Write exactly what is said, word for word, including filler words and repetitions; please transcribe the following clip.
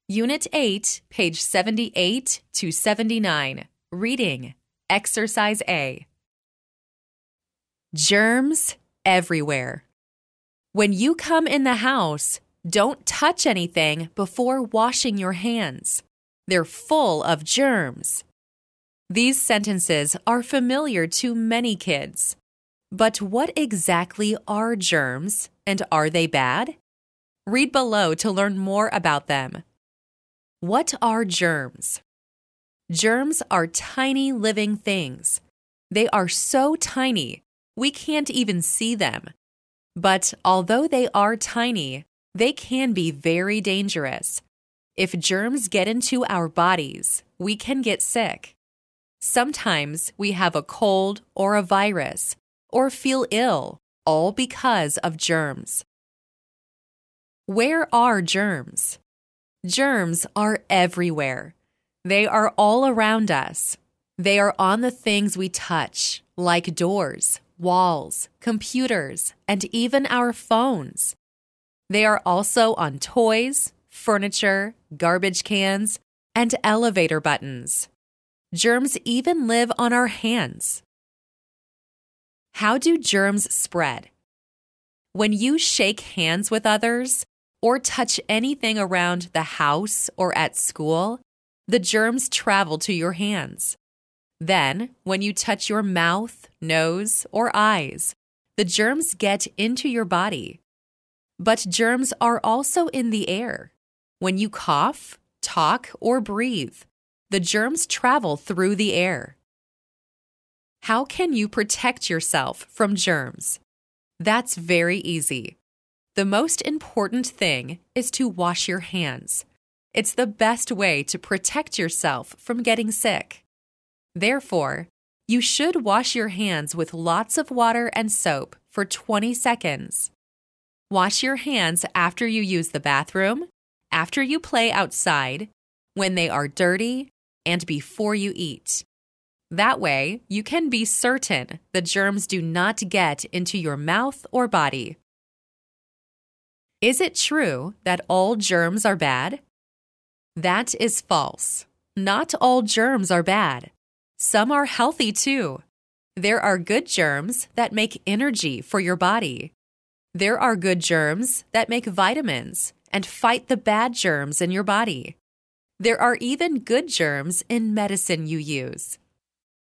Unit eight, page seventy-eight to seventy-nine. Reading. Exercise A. Germs everywhere. When you come in the house, don't touch anything before washing your hands. They're full of germs. These sentences are familiar to many kids. But what exactly are germs, and are they bad? Read below to learn more about them. What are germs? Germs are tiny living things. They are so tiny, we can't even see them. But although they are tiny, they can be very dangerous. If germs get into our bodies, we can get sick. Sometimes we have a cold or a virus, or feel ill, all because of germs. Where are germs? Germs are everywhere. They are all around us. They are on the things we touch, like doors, walls, computers, and even our phones. They are also on toys, furniture, garbage cans, and elevator buttons. Germs even live on our hands. How do germs spread? When you shake hands with others or touch anything around the house or at school, the germs travel to your hands. Then, when you touch your mouth, nose, or eyes, the germs get into your body. But germs are also in the air. When you cough, talk, or breathe, the germs travel through the air. How can you protect yourself from germs? That's very easy. The most important thing is to wash your hands. It's the best way to protect yourself from getting sick. Therefore, you should wash your hands with lots of water and soap for twenty seconds. Wash your hands after you use the bathroom, after you play outside, when they are dirty, and before you eat. That way, you can be certain the germs do not get into your mouth or body. Is it true that all germs are bad? That is false. Not all germs are bad. Some are healthy too. There are good germs that make energy for your body. There are good germs that make vitamins and fight the bad germs in your body. There are even good germs in medicine you use.